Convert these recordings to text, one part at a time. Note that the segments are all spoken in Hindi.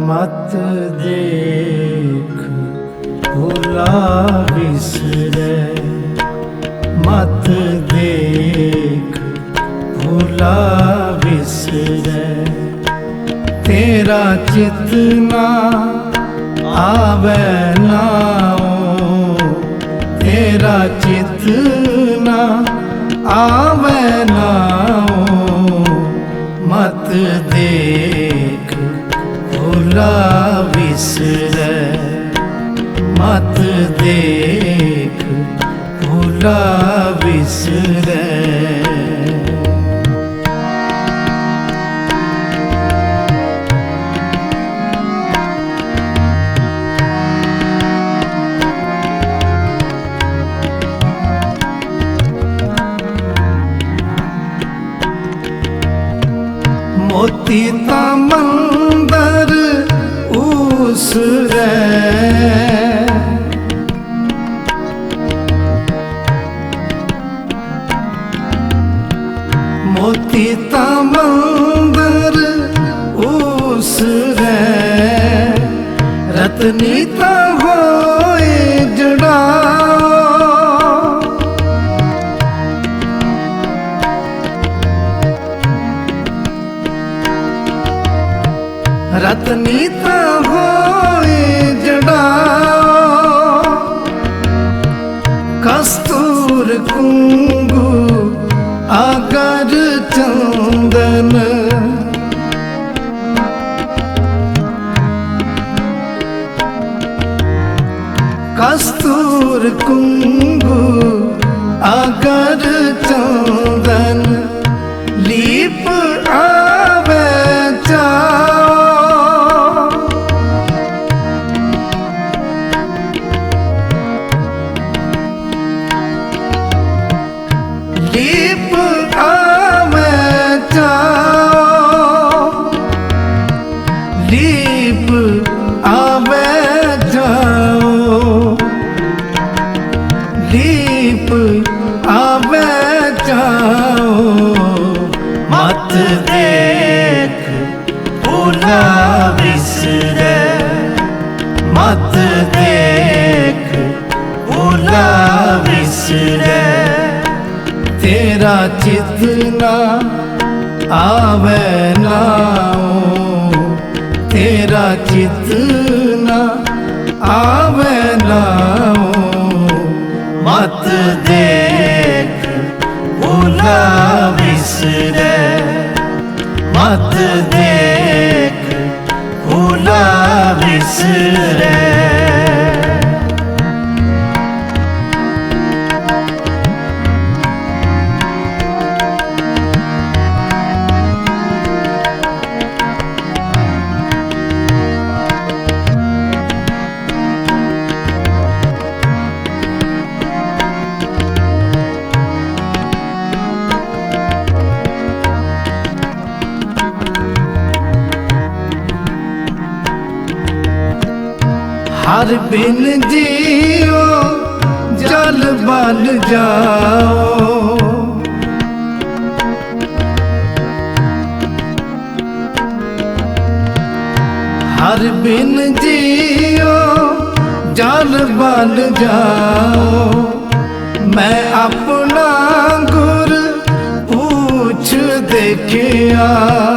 मत देख भुला बिसरे, मत देख भुला बिसरे। तेरा चित ना आवे नाओ, तेरा चित ना आवे नाओ। मत देख भुला बिसरे, मत देख भुला बिसरे। मोती ता मंदर उसरे, मोती ता मंदर उसरे। रतनी ता होए जड़ा, रतनी ता होए जड़ा। कस्तूर कुंगु आगर चंदन, कस्तूर कुंगु आगर चंदन। लीप आवे लीप आवे जाओ, लीप आवे जाओ, लीप आवे जाओ। मत देख भुला बिसरे, मत देख भुला बिसरे। तेरा चित ना आवे नाओ, तेरा चित ना आवे नाओ। मत देख भुला बिसरे, मत देख भुला बिसरे। हर बिन जियो जल बन जाओ, हर बिन जियो जल बन जाओ। मैं अपना गुर पूछ देखिया,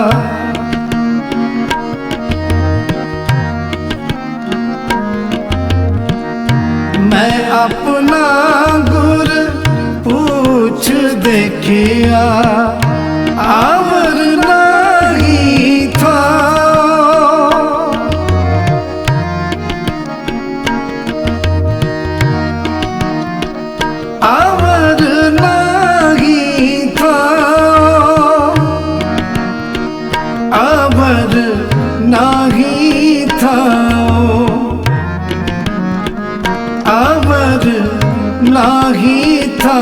मैं अपना गुर पूछ देखिया। आवर नहीं था, आवर नहीं था, आवर नहीं था। आवर नाही था।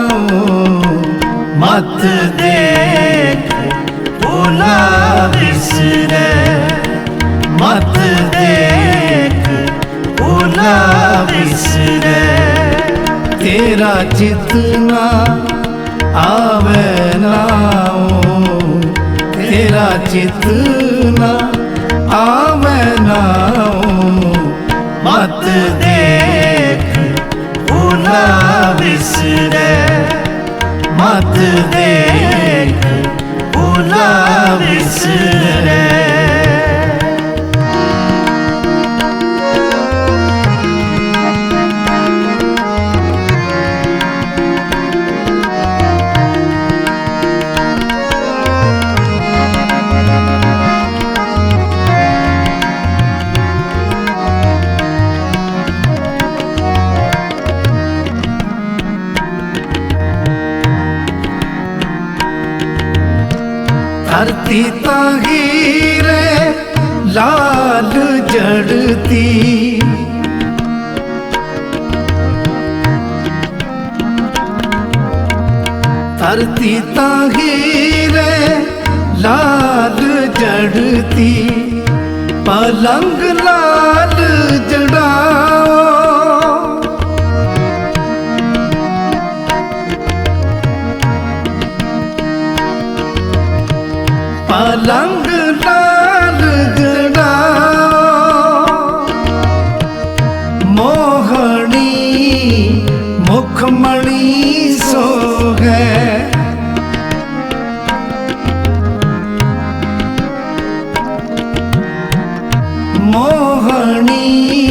मत देख भुला बिसरे, मत देख भुला बिसरे। तेरा चित ना आवे नाओ, तेरा चित ना आवे विसरे मत देख भूला विसरे। धरती ताहीरे लाल जड़ती, धरती ताहीरे लाल जड़ती, पलंग लाल जड़ाओ, पलंग लाल जड़ाओ, मोहनी मुखमणि सोहे, मोहनी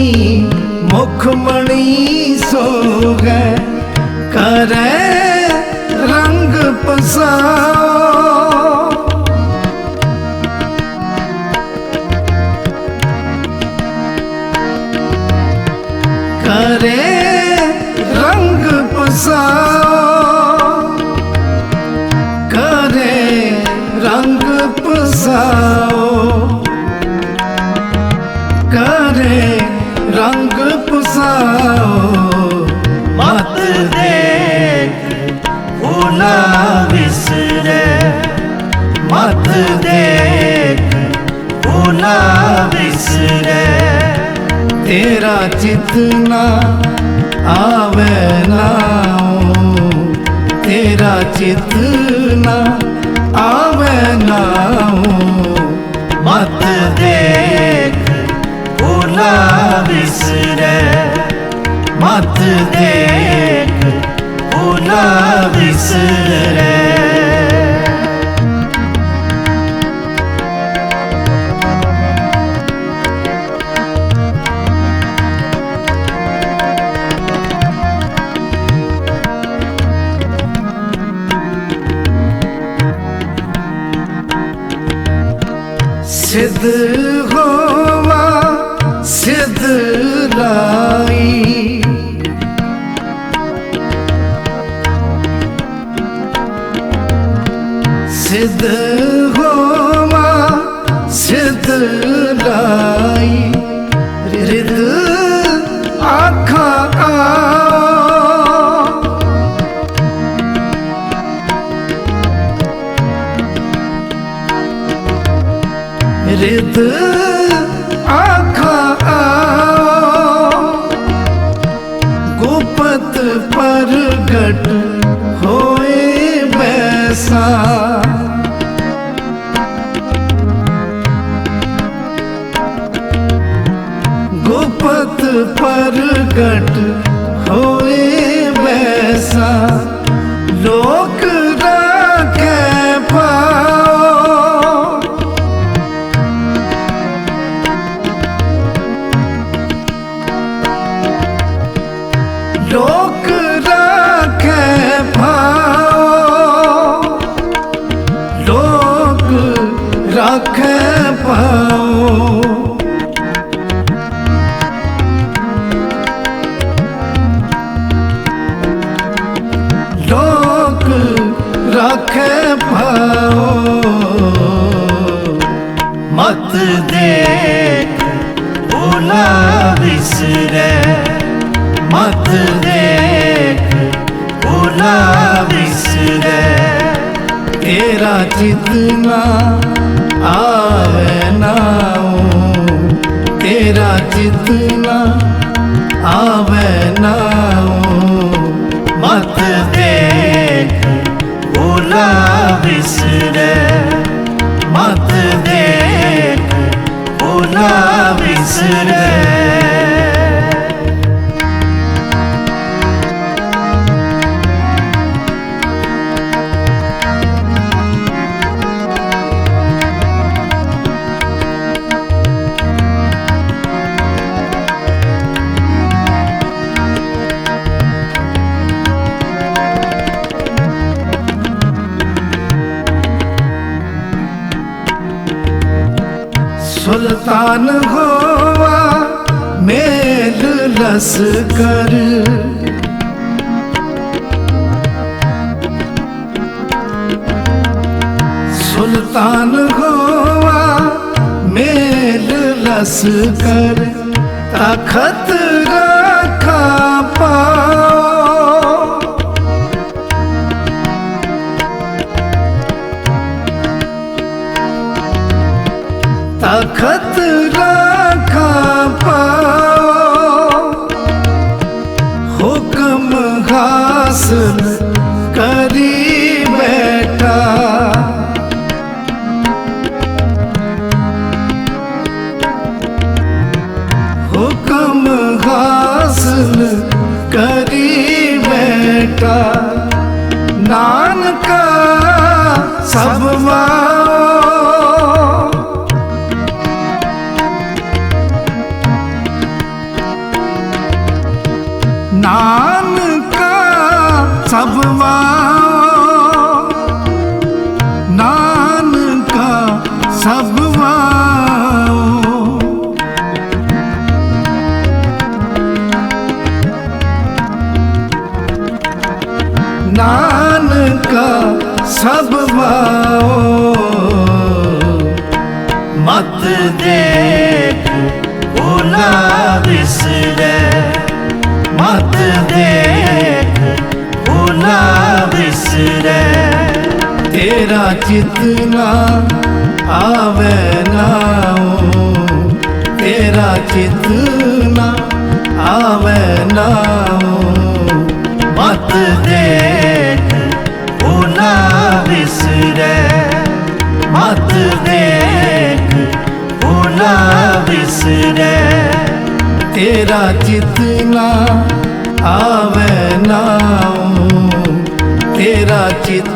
मुखमणि सोहे, करे रंग पसाओ, करे रंग पसाओ, करे रंग पसाओ, करे रंग पसाओ, मत देख भूला विसरे मत देख भूला विसरे। तेरा चितना आवे नाऊं, तेरा चितना आवे नाऊं, मत देख भूला विसरे मत देख भूला विसरे। सिद्ध होवा सिद्ध लाई, सिद्ध होवा सिद्ध लाई, रिद आखा रिद आखा आओ, गुपत प्रगट होए बैसा, गुपत प्रगट होए बैसा, लोक राखे पाओ, लोक राखे पाओ, लोक राखे पाओ, लोक राखे पाओ, मत देख भूला विसरे मत देख भूला विसरे। तेरा चितना आवे नाऊं, तेरा चितना आवे नाऊं, मत देख भूला विसरे मत देख भूला विसरे। सुल्तान होवा मेल लश्कर, सुल्तान होवा मेल लश्कर, तखत रखा पाओ, तखत रखा पाओ, हुक्म हासिल करी बैठा, हुक्म हासिल करी बैठा, नानका सब नानका सब नानका सब नानका सब मत देख भूला बिसरे, मत देख भूला बिसरे, तेरा चितना आवे नाओ, तेरा चितना आवे नाओ, मत देख भूला बिसरे, मत देख भूला बिसरे, तेरा चितना आवे नाओ, तेरा चित